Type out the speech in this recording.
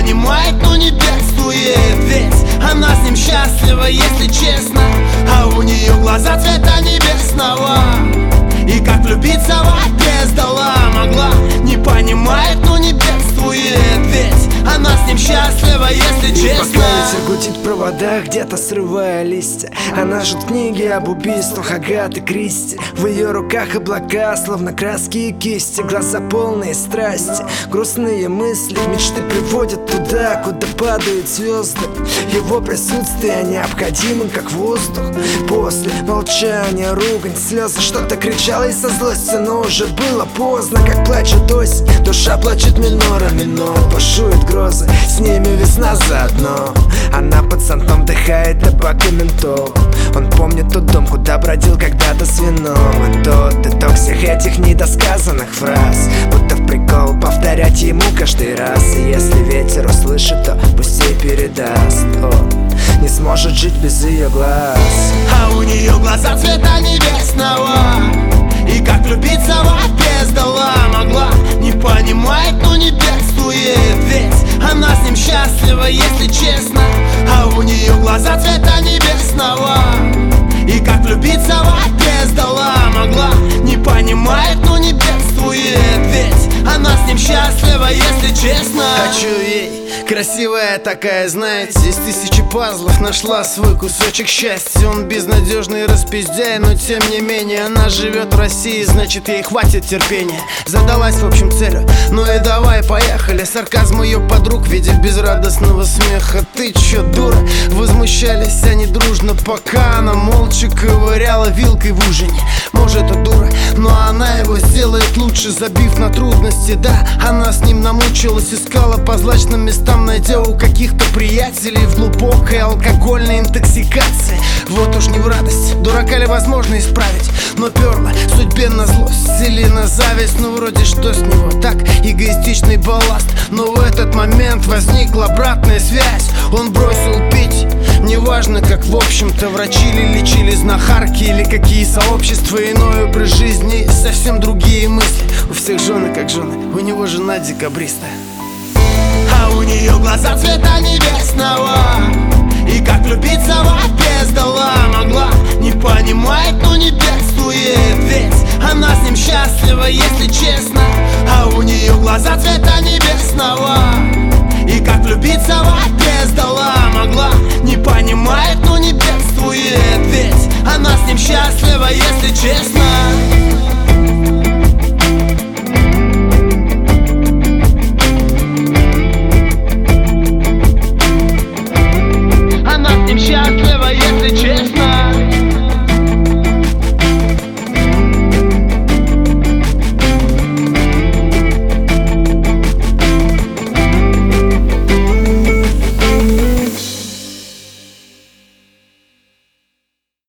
понимает, но не бедствует. Ведь она с ним счастлива, если честно. А у нее глаза цвета небесного. И как влюбиться вообще сдала. Могла, не понимает, но не бедствует. Ведь она с ним счастлива, если честно. Пока ветер гудит в проводах, где-то срывая листья, она жжет книги об убийствах Агаты Кристи. В ее руках облака, словно краски и кисти. Глаза полные страсти, грустные мысли, мечты приводят туда, куда падают звезды. Его присутствие необходимо, как воздух. После молчания, ругань, слезы, что-то кричала и со злостью, но уже было поздно. Как плачет осень, душа плачет минорами, но бушует грозы, с ними весна заодно. Она под зонтом вдыхает табак и ментол. Он помнит тот дом, куда бродил когда-то с вином. И тот итог всех этих недосказанных фраз, будто в прикол повторять ему каждый раз. И если ветер услышит, то пусть ей передаст. Он не сможет жить без ее глаз. А у нее глаза цвета небесного. И как влюбиться вообще сдала. Могла, не понимает, но не бедствует. Ведь она с ним счастлива, если честно. А у нее глаза цвета небесного. И как влюбиться вообще сдала. Могла, не понимает, но не бедствует. Ведь она с ним счастлива, если честно. Хочу ей, красивая такая, знаете, из тысячи пазлов нашла свой кусочек счастья. Он безнадежный распиздяй, но тем не менее она живет в России, значит ей хватит терпения. Задалась в общем целью, ну и давай поехали. Сарказм ее подруг, видя безрадостного смеха. Ты чё, дура? Возмущались они дружно, пока она молча ковыряла вилкой в ужине. Может это дура, но она его сделает лучше, забив на трудности. Да, она с ним намучилась, искала по злачным местам, найдя у каких-то приятелей в глубокой алкогольной интоксикации. Вот уж не в радость, дурака ли возможно исправить, но перла судьбе на злость или на зависть. Ну вроде что с него, так эгоистичный балласт. Но в этот момент возникла обратная связь. Он бросил пить, неважно как в общем-то врачи ли лечили, знахарки или какие сообщества. Иной образ жизни и совсем другие мысли. У всех жены как жены, у него жена декабристая. А у нее глаза цвета небесного. И как влюбиться вообще сдала. Могла, не понимает, но не бедствует. Ведь она с ним счастлива, если честно. А у нее глаза цвета небесного. И как влюбиться вообще сдала. Могла, не понимает, но не бедствует. Ведь она с ним счастлива, если честно.